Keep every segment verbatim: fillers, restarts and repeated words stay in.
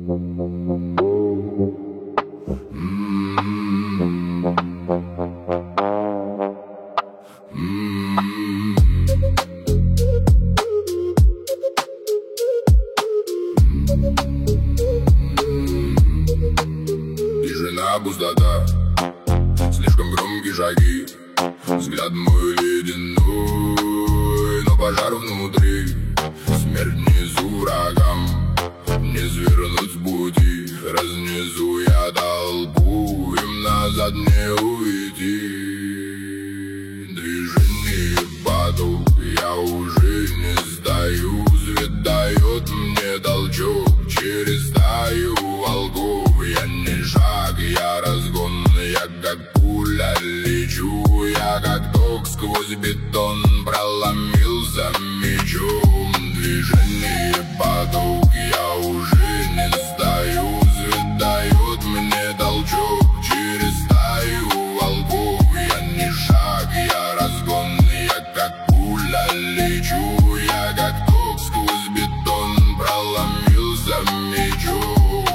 Тишина, пустота, слишком громкие шаги, взгляд мой ледяной, но пожар внутри, смерть внизу врагам, не свернуть с пути, разнесу я толпу, им назад не уйти. Движение поток, я уже не стою, свет дает мне толчок через стаю волков. Я не шаг, я разгон, я как пуля лечу, я как ток сквозь бетон проломился мечом. Движение поток, я уже не стою, свет дает мне толчок через стаю волков. Я не шаг, я разгон, я как пуля лечу, я как ток сквозь бетон проломился мечом.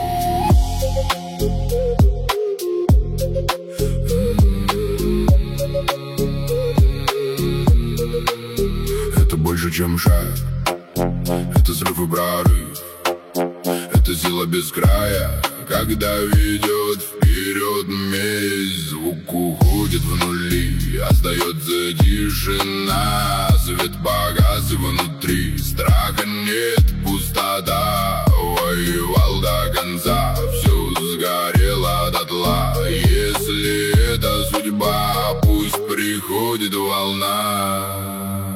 Это больше, чем шаг, это взрыв и прорыв, это сила без края, когда ведет вперед месть. Звук уходит в нули, остается тишина, свет погас внутри, страха нет, пустота. Воевал до конца, все сгорело дотла. Если это судьба, пусть приходит волна.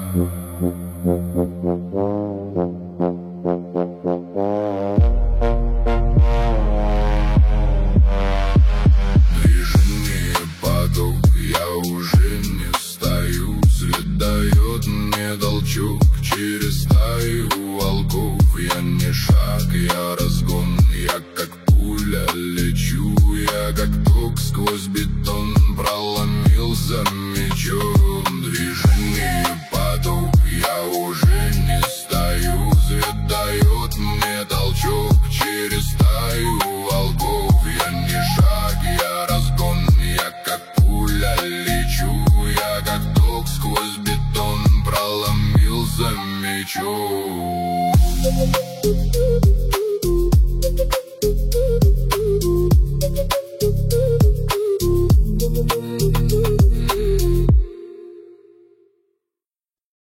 Движение поток, я уже не стою, свет дает мне толчок через стаю волков. Я не шаг, я разгон, я как пуля лечу, я как ток сквозь бетон проломился мечом. Движение поток, я уже не стою, свет дает мне толчок через стаю волков. Я не шаг, я разгон, я как пуля лечу, я как ток сквозь бетон проломился мечом.